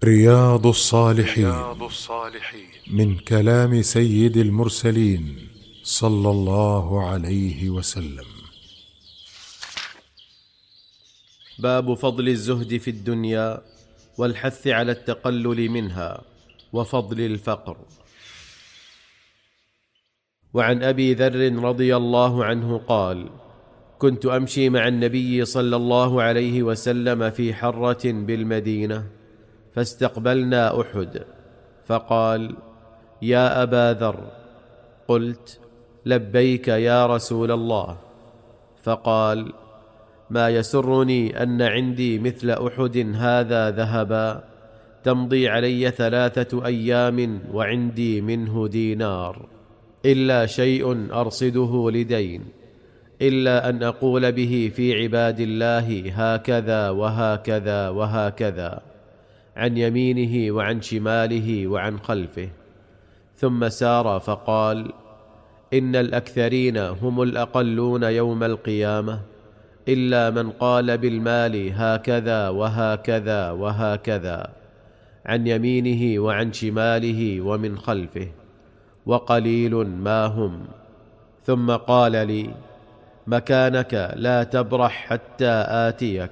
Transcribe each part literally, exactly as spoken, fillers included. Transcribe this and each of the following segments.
رياض الصالحين من كلام سيد المرسلين صلى الله عليه وسلم. باب فضل الزهد في الدنيا والحث على التقلل منها وفضل الفقر. وعن أبي ذر رضي الله عنه قال: كنت أمشي مع النبي صلى الله عليه وسلم في حرة بالمدينة، فاستقبلنا أحد، فقال: يا أبا ذر. قلت: لبيك يا رسول الله. فقال: ما يسرني أن عندي مثل أحد هذا ذهبا تمضي علي ثلاثة أيام وعندي منه دينار، إلا شيء أرصده لدين، إلا أن أقول به في عباد الله هكذا وهكذا وهكذا، عن يمينه وعن شماله وعن خلفه. ثم سار فقال: إن الأكثرين هم الأقلون يوم القيامة، إلا من قال بالمال هكذا وهكذا وهكذا، عن يمينه وعن شماله ومن خلفه، وقليل ما هم. ثم قال لي: مكانك لا تبرح حتى آتيك.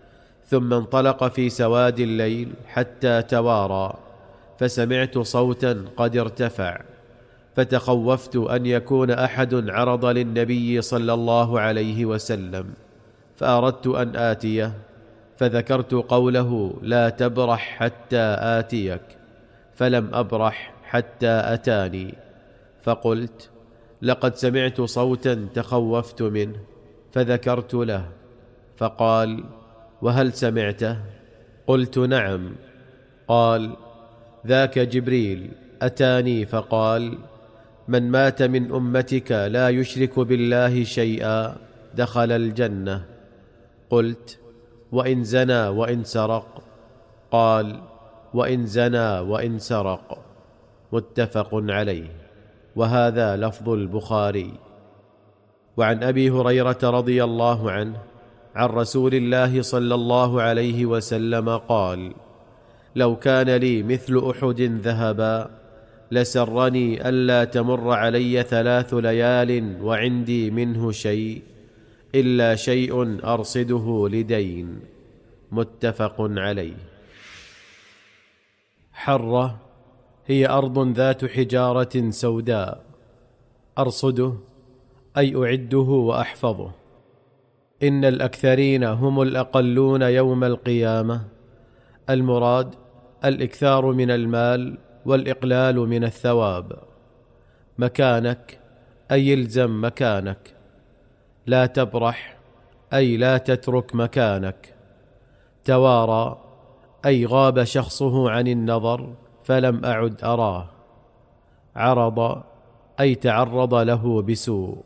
ثم انطلق في سواد الليل حتى توارى، فسمعت صوتا قد ارتفع، فتخوفت أن يكون أحد عرض للنبي صلى الله عليه وسلم، فأردت أن آتيه، فذكرت قوله لا تبرح حتى آتيك، فلم أبرح حتى أتاني، فقلت: لقد سمعت صوتا تخوفت منه، فذكرت له، فقال: وهل سمعته؟ قلت: نعم. قال: ذاك جبريل أتاني فقال: من مات من أمتك لا يشرك بالله شيئا دخل الجنة. قلت: وإن زنى وإن سرق؟ قال: وإن زنى وإن سرق. متفق عليه، وهذا لفظ البخاري. وعن أبي هريرة رضي الله عنه عن رسول الله صلى الله عليه وسلم قال: لو كان لي مثل أحد ذهبا لسرني ألا تمر علي ثلاث ليال وعندي منه شيء، إلا شيء أرصده لدين. متفق عليه. حرة هي أرض ذات حجارة سوداء. أرصده أي أعده وأحفظه. إن الأكثرين هم الأقلون يوم القيامة. المراد الإكثار من المال والإقلال من الثواب. مكانك أي الزم مكانك. لا تبرح أي لا تترك مكانك. توارى أي غاب شخصه عن النظر فلم أعد أراه. عرض أي تعرض له بسوء.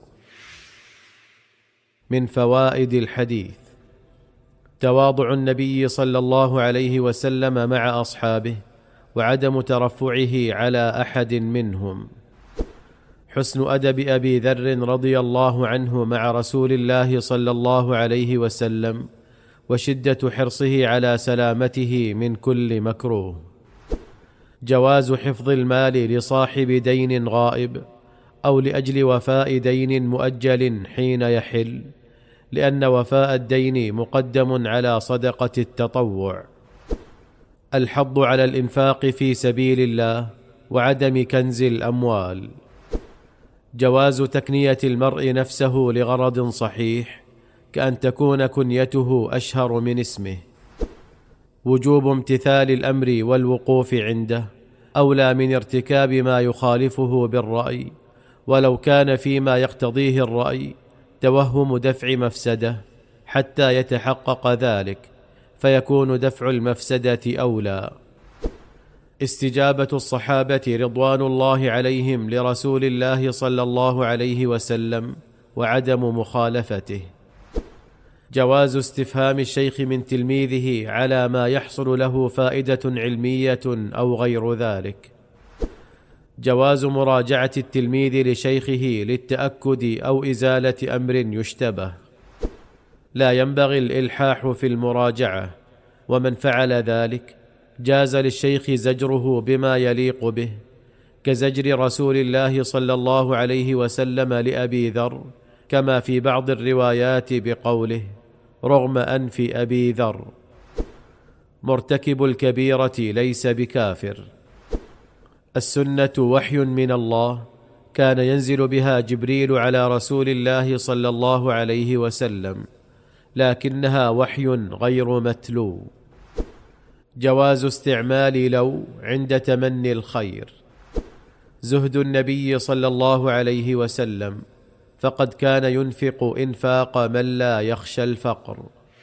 من فوائد الحديث: تواضع النبي صلى الله عليه وسلم مع أصحابه وعدم ترفعه على أحد منهم. حسن أدب أبي ذر رضي الله عنه مع رسول الله صلى الله عليه وسلم، وشدة حرصه على سلامته من كل مكروه. جواز حفظ المال لصاحب دين غائب أو لأجل وفاء دين مؤجل حين يحل، لأن وفاء الدين مقدم على صدقة التطوع. الحض على الإنفاق في سبيل الله وعدم كنز الأموال. جواز تكنية المرء نفسه لغرض صحيح، كأن تكون كنيته أشهر من اسمه. وجوب امتثال الأمر والوقوف عنده أولى من ارتكاب ما يخالفه بالرأي، ولو كان فيما يقتضيه الرأي توهم دفع مفسدة حتى يتحقق ذلك، فيكون دفع المفسدة أولى. استجابة الصحابة رضوان الله عليهم لرسول الله صلى الله عليه وسلم وعدم مخالفته. جواز استفهام الشيخ من تلميذه على ما يحصل له فائدة علمية أو غير ذلك. جواز مراجعة التلميذ لشيخه للتأكد أو إزالة أمر يشتبه. لا ينبغي الإلحاح في المراجعة، ومن فعل ذلك جاز للشيخ زجره بما يليق به، كزجر رسول الله صلى الله عليه وسلم لأبي ذر، كما في بعض الروايات بقوله: رغم أنف أبي ذر. مرتكب الكبيرة ليس بكافر. السنة وحي من الله، كان ينزل بها جبريل على رسول الله صلى الله عليه وسلم، لكنها وحي غير متلو. جواز استعمال لو عند تمني الخير. زهد النبي صلى الله عليه وسلم، فقد كان ينفق إنفاق من لا يخشى الفقر.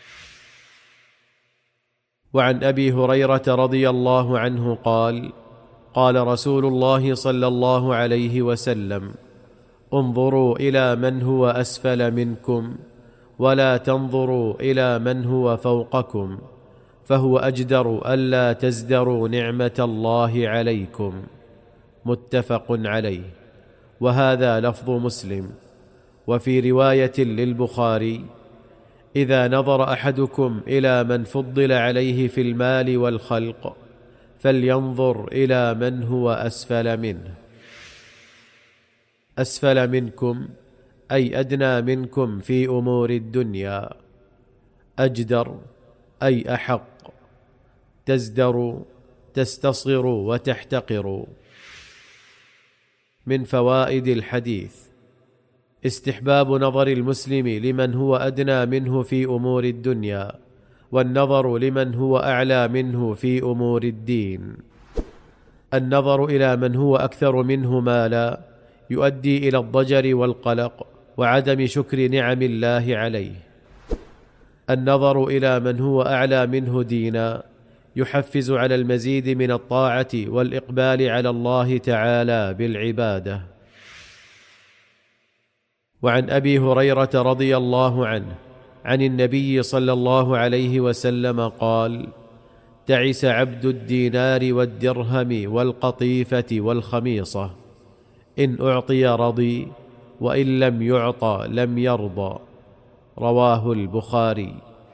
وعن أبي هريرة رضي الله عنه قال: قال رسول الله صلى الله عليه وسلم: انظروا إلى من هو أسفل منكم، ولا تنظروا إلى من هو فوقكم، فهو أجدر ألا تزدروا نعمة الله عليكم. متفق عليه، وهذا لفظ مسلم. وفي رواية للبخاري: إذا نظر أحدكم إلى من فضل عليه في المال والخلق، فلينظر إلى من هو أسفل منه. أسفل منكم أي أدنى منكم في أمور الدنيا. أجدر أي أحق. تزدر تستصغر وتحتقر. من فوائد الحديث: استحباب نظر المسلم لمن هو أدنى منه في أمور الدنيا، والنظر لمن هو أعلى منه في أمور الدين. النظر إلى من هو أكثر منه مالا يؤدي إلى الضجر والقلق وعدم شكر نعم الله عليه. النظر إلى من هو أعلى منه دينا يحفز على المزيد من الطاعة والإقبال على الله تعالى بالعبادة. وعن أبي هريرة رضي الله عنه عن النبي صلى الله عليه وسلم قال: تعس عبد الدينار والدرهم والقطيفة والخميصة، إن أعطي رضي، وإن لم يعطى لم يرضى. رواه البخاري.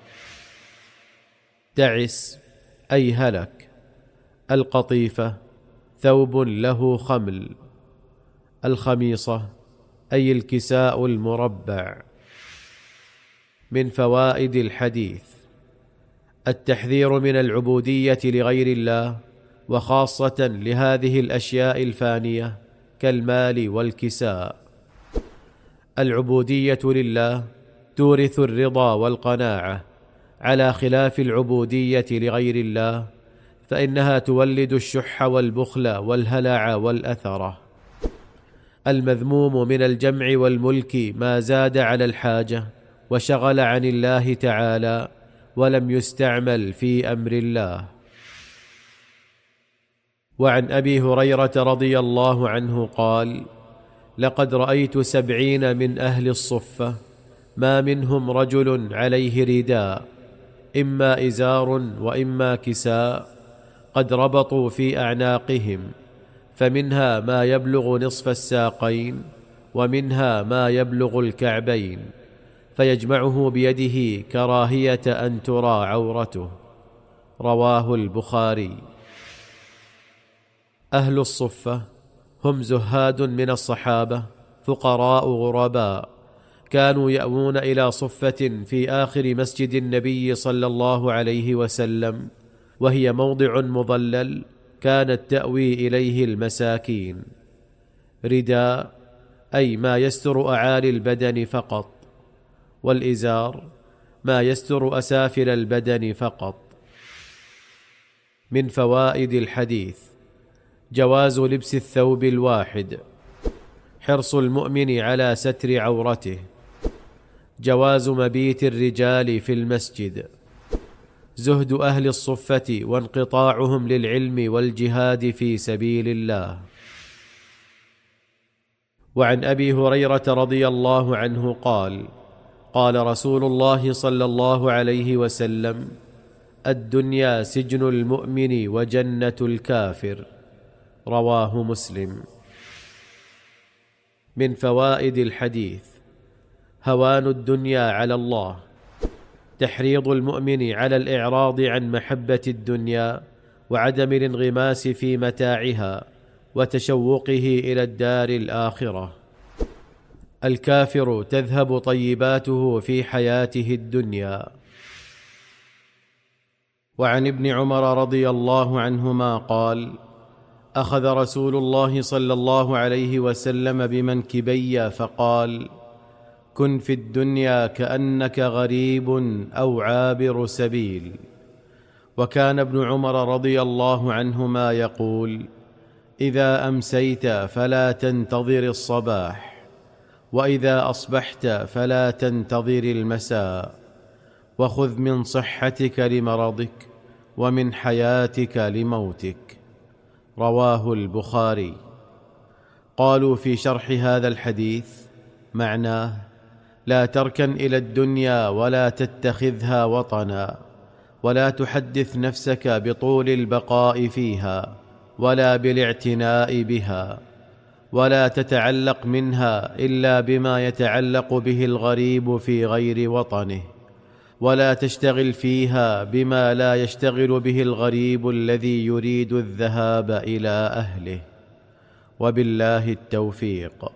تعس أي هلك. القطيفة ثوب له خمل. الخميصة أي الكساء المربع. من فوائد الحديث: التحذير من العبودية لغير الله، وخاصة لهذه الأشياء الفانية كالمال والكساء. العبودية لله تورث الرضا والقناعة، على خلاف العبودية لغير الله، فإنها تولد الشح والبخل والهلع والأثرة. المذموم من الجمع والملك ما زاد على الحاجة وشغل عن الله تعالى، ولم يستعمل في أمر الله. وعن أبي هريرة رضي الله عنه قال: لقد رأيت سبعين من أهل الصفة ما منهم رجل عليه رداء، إما إزار وإما كساء، قد ربطوا في أعناقهم، فمنها ما يبلغ نصف الساقين، ومنها ما يبلغ الكعبين، فيجمعه بيده كراهية أن ترى عورته. رواه البخاري. أهل الصفة هم زهاد من الصحابة، فقراء غرباء، كانوا يأوون إلى صفة في آخر مسجد النبي صلى الله عليه وسلم، وهي موضع مظلل كانت تأوي إليه المساكين. رداء أي ما يستر أعالي البدن فقط، والإزار ما يستر أسافل البدن فقط. من فوائد الحديث: جواز لبس الثوب الواحد، حرص المؤمن على ستر عورته، جواز مبيت الرجال في المسجد، زهد أهل الصفة وانقطاعهم للعلم والجهاد في سبيل الله. وعن أبي هريرة رضي الله عنه قال: قال رسول الله صلى الله عليه وسلم: الدنيا سجن المؤمن وجنة الكافر. رواه مسلم. من فوائد الحديث: هوان الدنيا على الله، تحريض المؤمن على الإعراض عن محبة الدنيا وعدم الانغماس في متاعها وتشوقه إلى الدار الآخرة. الكافر تذهب طيباته في حياته الدنيا. وعن ابن عمر رضي الله عنهما قال: أخذ رسول الله صلى الله عليه وسلم بمنكبي فقال: كن في الدنيا كأنك غريب أو عابر سبيل. وكان ابن عمر رضي الله عنهما يقول: إذا أمسيت فلا تنتظر الصباح، وإذا أصبحت فلا تنتظر المساء، وخذ من صحتك لمرضك ومن حياتك لموتك. رواه البخاري. قالوا في شرح هذا الحديث: معناه: لا تركن إلى الدنيا ولا تتخذها وطنا، ولا تحدث نفسك بطول البقاء فيها ولا بالاعتناء بها، ولا تتعلق منها إلا بما يتعلق به الغريب في غير وطنه، ولا تشتغل فيها بما لا يشتغل به الغريب الذي يريد الذهاب إلى أهله. وبالله التوفيق.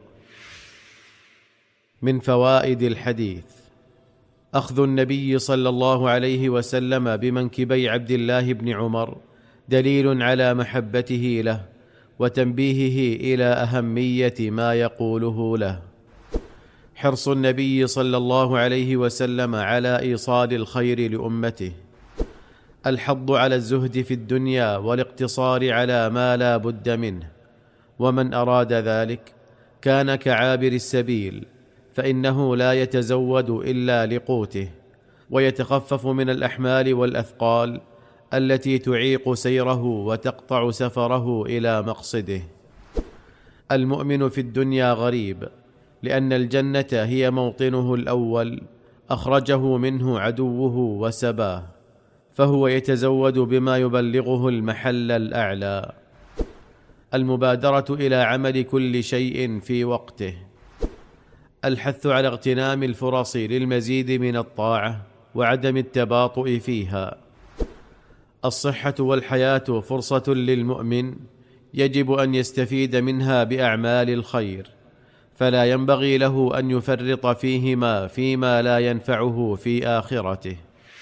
من فوائد الحديث: أخذ النبي صلى الله عليه وسلم بمنكبي عبد الله بن عمر دليل على محبته له وتنبيهه إلى أهمية ما يقوله له. حرص النبي صلى الله عليه وسلم على إيصال الخير لأمته. الحض على الزهد في الدنيا والاقتصار على ما لا بد منه، ومن أراد ذلك كان كعابر السبيل، فإنه لا يتزود إلا لقوته، ويتخفف من الأحمال والأثقال التي تعيق سيره وتقطع سفره إلى مقصده. المؤمن في الدنيا غريب، لأن الجنة هي موطنه الأول، أخرجه منه عدوه وسباه، فهو يتزود بما يبلغه المحل الأعلى. المبادرة إلى عمل كل شيء في وقته. الحث على اغتنام الفرص للمزيد من الطاعة وعدم التباطؤ فيها. الصحة والحياة فرصة للمؤمن يجب أن يستفيد منها بأعمال الخير، فلا ينبغي له أن يفرط فيهما فيما لا ينفعه في آخرته.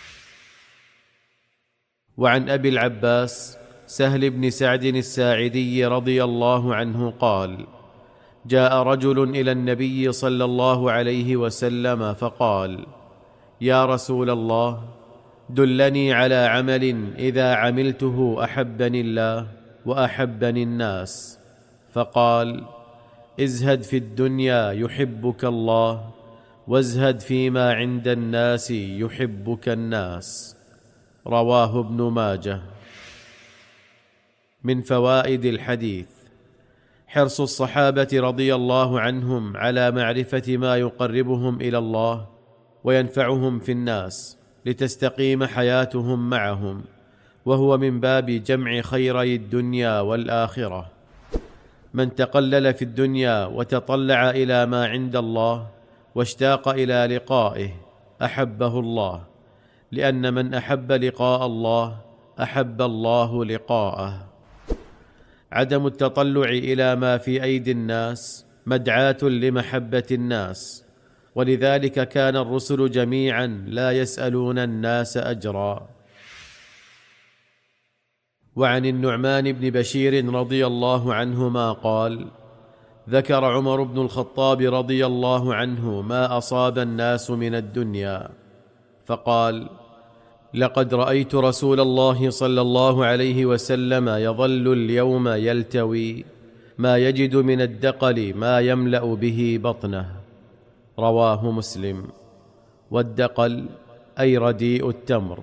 وعن أبي العباس سهل بن سعد الساعدي رضي الله عنه قال: جاء رجل إلى النبي صلى الله عليه وسلم فقال: يا رسول الله، دلني على عمل إذا عملته أحبني الله وأحبني الناس. فقال: ازهد في الدنيا يحبك الله، وازهد فيما عند الناس يحبك الناس. رواه ابن ماجه. من فوائد الحديث: حرص الصحابة رضي الله عنهم على معرفة ما يقربهم إلى الله وينفعهم في الناس لتستقيم حياتهم معهم، وهو من باب جمع خيري الدنيا والآخرة. من تقلل في الدنيا وتطلع إلى ما عند الله واشتاق إلى لقائه أحبه الله، لأن من أحب لقاء الله أحب الله لقاءه. عدم التطلع إلى ما في أيدي الناس مدعاة لمحبة الناس، ولذلك كان الرسل جميعا لا يسألون الناس أجرا. وعن النعمان بن بشير رضي الله عنهما قال: ذكر عمر بن الخطاب رضي الله عنه ما أصاب الناس من الدنيا، فقال: لقد رأيت رسول الله صلى الله عليه وسلم يظل اليوم يلتوي ما يجد من الدقل ما يملأ به بطنه. رواه مسلم. والدقل أي رديء التمر.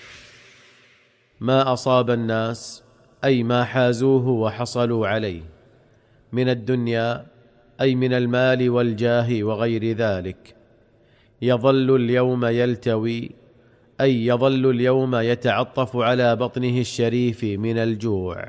ما أصاب الناس أي ما حازوه وحصلوا عليه من الدنيا، أي من المال والجاه وغير ذلك. يظل اليوم يلتوي أي يظل اليوم يتعطف على بطنه الشريف من الجوع.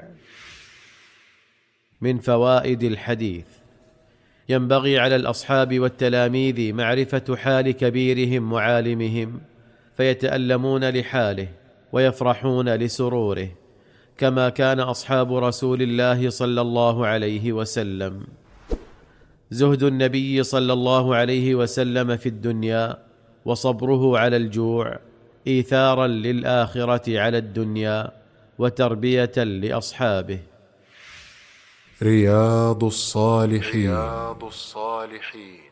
من فوائد الحديث: ينبغي على الأصحاب والتلاميذ معرفة حال كبيرهم وعالمهم، فيتألمون لحاله ويفرحون لسروره، كما كان اصحاب رسول الله صلى الله عليه وسلم. زهد النبي صلى الله عليه وسلم في الدنيا وصبره على الجوع ايثارا للاخره على الدنيا وتربيه لاصحابه. رياض الصالحين. رياض الصالحين